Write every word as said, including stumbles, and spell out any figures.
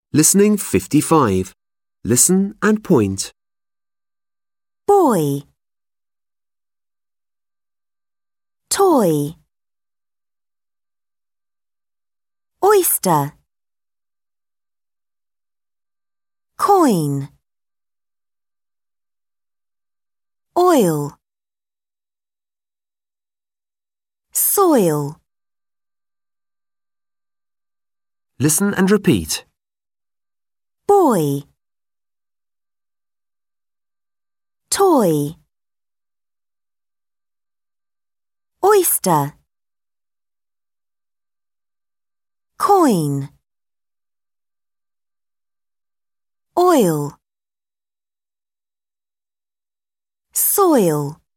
Listening fifty-five. Listen and point. Boy, toy, oyster, coin, oil, soil. Listen and repeat. Boy, toy, oyster, coin, oil, soil.